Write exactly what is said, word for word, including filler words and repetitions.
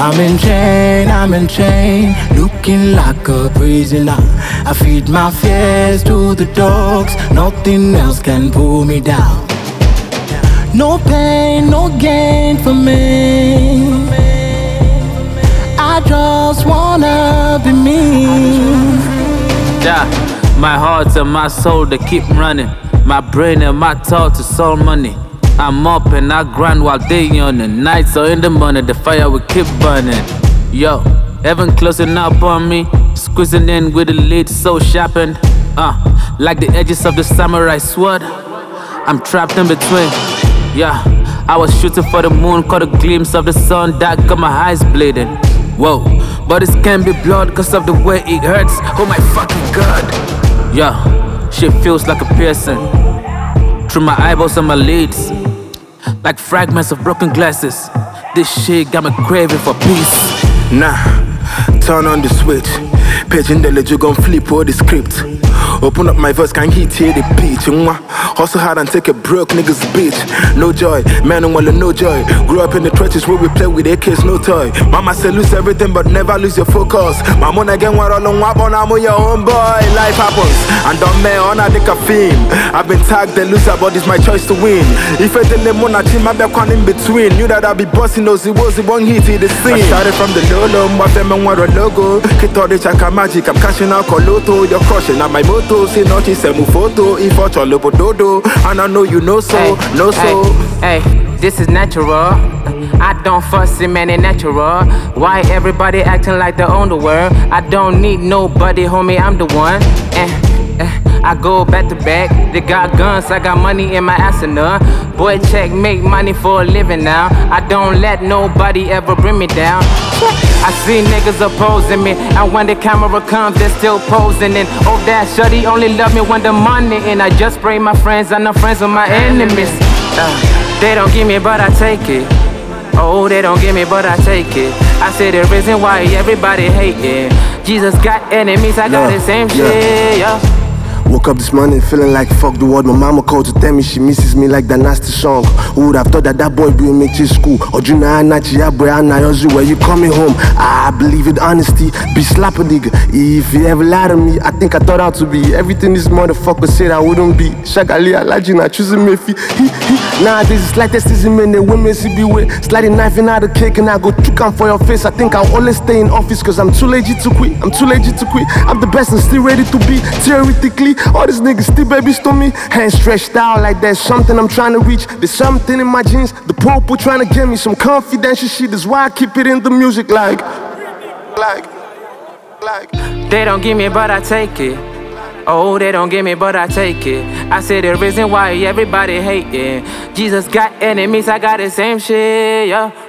I'm in chain, I'm in chain, looking like a prisoner. I feed my fears to the dogs, nothing else can pull me down. No pain, no gain for me. I just wanna be me. Yeah, my heart and my soul, they keep running. My brain and my thoughts is all money. I'm up and I grind while they yawning. Nights or in the morning, the fire will keep burning. Yo, heaven closing up on me, squeezing in with the lead so sharpened. Uh, like the edges of the samurai sword, I'm trapped in between. Yeah, I was shooting for the moon, caught a glimpse of the sun that got my eyes bleeding. Whoa, but this can't be blood cause of the way it hurts. Oh my fucking god. Yeah, shit feels like a piercing through my eyeballs and my lids, like fragments of broken glasses. This shit got me craving for peace. Nah, turn on the switch. Paging the ledger, gon' flip all the script. Open up my verse, can't hit here the pitch. Hustle hard and take a broke niggas bitch. No joy, man, well, no joy. Grew up in the trenches where we play with A Ks, no toy. Mama say lose everything, but never lose your focus. Mama again, what all on wapon, I'm your own boy. Life happens, and don't me on a dick of fame. I've been tagged the loser, but it's my choice to win. If I didn't let Mona team, I'd be one in between. Knew that I'd be bossing those, it was the one hit in the scene. I started from the low low, but them and what a logo. Kid all the chaka magic, I'm cashing out Coloto. You're crushing at my moto, see nothing, say move photo. If I try lobo dodo, and I know you know so, hey, know so. Hey, hey, this is natural. I don't fuss it, man, it's natural. Why everybody acting like they own the world? I don't need nobody, homie, I'm the one. Eh, eh, I go back to back. They got guns, I got money in my arsenal. Boy, check, make money for a living now. I don't let nobody ever bring me down. I see niggas opposing me, and when the camera comes, they're still posing. And oh, that shorty only love me when the money in. I just pray my friends, I'm not friends with my enemies. Uh, they don't give me, but I take it. Oh, they don't give me, but I take it. I say the reason why everybody hating. Jesus got enemies, I got yeah, the same yeah. shit, yeah. Woke up this morning feeling like fuck the world. My mama called to tell me she misses me like that nasty song. Who would have thought that that boy be in make school? Or Juna Anachi boy Anayozu, where you coming home? I believe in honesty, be slap a nigga. If you ever lie to me, I think I thought out to be everything this motherfucker said I wouldn't be. Shagali Alajina choosing me fi. Nowadays it's like this is men, the women see be with sliding knife in out the cake and I go trick on for your face. I think I'll always stay in office cause I'm too lazy to quit. I'm too lazy to quit. I'm the best and still ready to be theoretically. All these niggas still babies to me. Hands stretched out like there's something I'm trying to reach. There's something in my jeans. The Pope trying to give me some confidential shit. That's why I keep it in the music like, like, like. They don't give me, but I take it. Oh, they don't give me, but I take it. I say the reason why everybody hating. Jesus got enemies, I got the same shit, yeah.